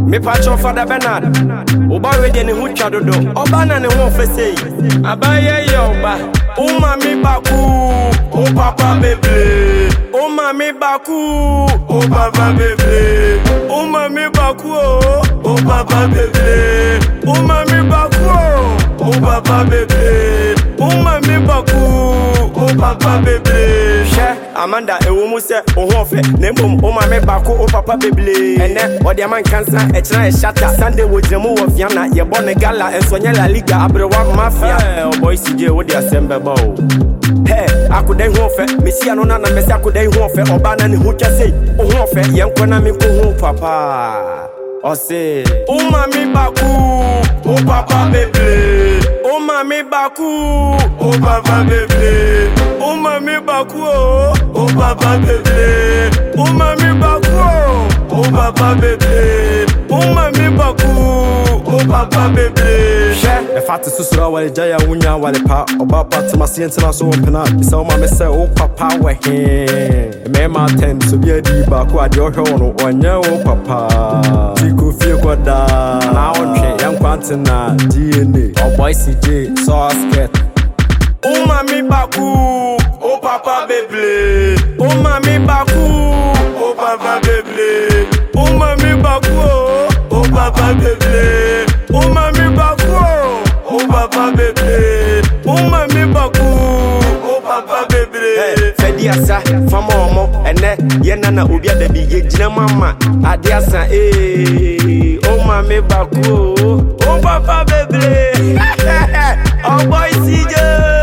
Me patch Father Bernard. Oba ready ni hu twa dodo. Oba na ne ho fese. Abaye yoba. O mami baku. O papa bebe. O mami baku. O papa bebe. O mami baku. O papa bebe. O mami baku. O papa bebe. O mami baku. O papa bebe. She Amanda ewo mu se o ho fe. Na mbom o mami baku o papa bebe. Ene odi man cancer e kira e shatter. Sunday wo jemu wo Viana ye born gala enso nya La Liga abrewa mafia. Oh boy CJ wo di asembe ba o. Hey, akoda hu ofe, mesia no na mesi akoda hu ofe, oba na ne hu twase, o hu ofe, yenko na me ko hu papa. O say, o mami baku, o papa bebe. O mami baku, o papa bebe. O mami baku, o papa bebe. O mami baku, o papa bebe. O mami baku, o papa bebe. E fatu susura wale jaya unya wale pa oba pat ma sientina so pena bisa o ma me se o papa we he me ma ten so bia di ba ko ade o hwe no onya o papa ti ko fie ko da na o hwe yan kwantina DNA o boy CJ so sket o mami baku o papa bebe o mami baku o papa bebe o mami baku o papa bebe o mami baku o papa bebe o mami baku o papa bebe fedi asa fama omo ene ye nana obi adabi ye gina mama ade asa o mami baku o papa bebe oh boy CJ